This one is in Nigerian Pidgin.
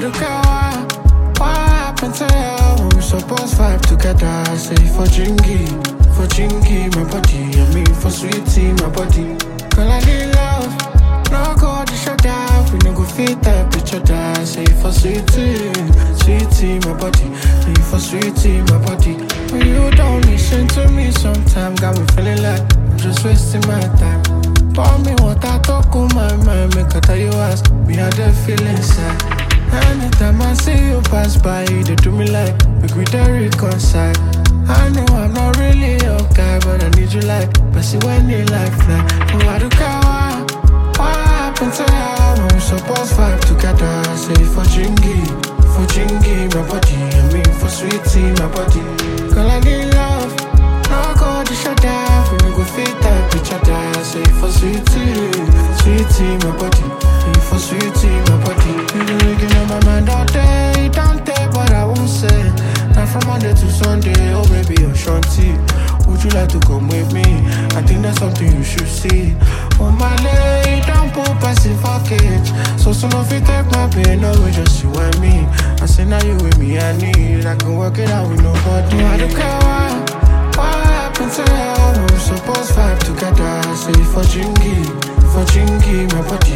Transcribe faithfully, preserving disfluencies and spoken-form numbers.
do care why. What happened to you? We supposed vibe together. I say for Jingy, for Jingy, my body. I mean for sweetie, my body. Girl, I need love. No go to shut down. We no go fit up each other. I say for sweetie, sweetie, my body. Me for sweetie, my body. When you don't listen to me, sometimes got me feeling like I'm just wasting my time. Pour me water, talk on my mind. Make I tell you ask me how the feeling inside. Anytime I see you pass by, they do me like make we dey reconcile. I know I'm not really your guy, but I need you like but see when they like fly. Oh, I do care why. What happened to you? We supposed vibe together. I say for Jingy, for Jingy, my body. I mean for sweetie, my body. Girl, I need love. No go to shut down. We no go fit up each other. I say for sweetie, sweetie, my body. Me for sweetie, my body. You do making on my mind all day. Don't take what I won't say. Now from Monday to Sunday, oh baby, you're Shanti. Would you like to come with me? I think that's something you should see. Oh my lady, don't put passive package. So soon if you take my pain, no way, just you and me. I say now you with me, I need. I can work it out with nobody. I don't care why. What happened to you? We supposed vibe together. I say for Jingy, for Jingy, my body.